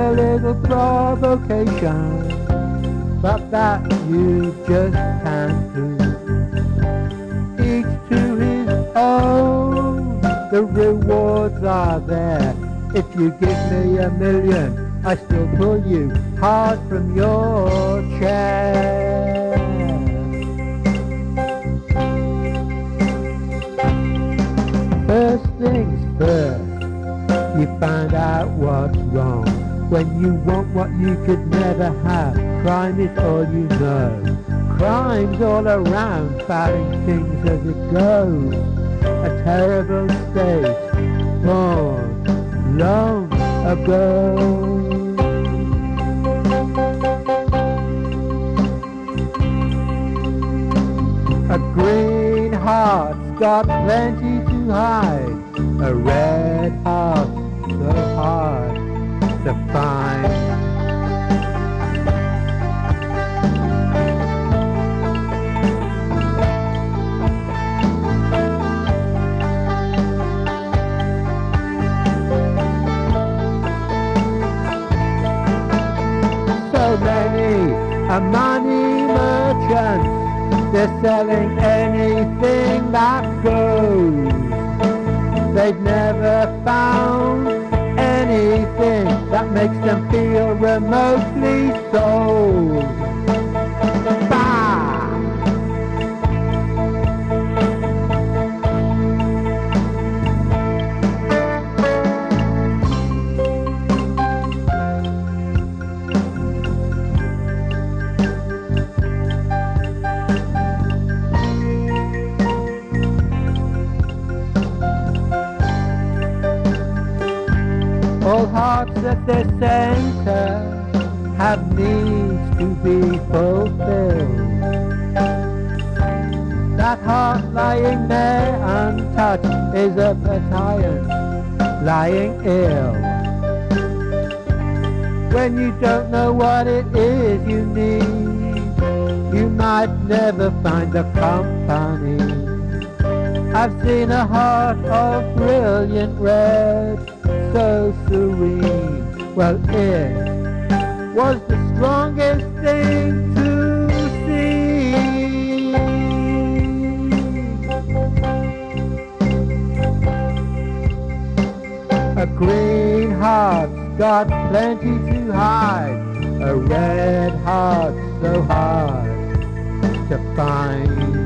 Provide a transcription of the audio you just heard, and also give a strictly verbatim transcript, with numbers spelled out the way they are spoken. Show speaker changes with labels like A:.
A: a little provocation, but that you just can't do. Each to his own, the rewards are there. If you give me a million, I still pull you hard from your chair. First things first, you find out what's wrong. When you want what you could never have, crime is all you know. Crime's all around, fighting things as it goes. A terrible state, born long ago. A green heart's got plenty to hide, a red heart so hard to find. So many a money merchants, they're selling anything that goes. They've never found anything that makes them feel remotely sold. Bah! All hearts at their center have needs to be fulfilled. That heart lying there untouched is a battalion lying ill. When you don't know what it is you need, you might never find the company. I've seen a heart of brilliant red, so serene. Well, it was the strongest thing to see. A green heart's got plenty to hide, a red heart so hard to find.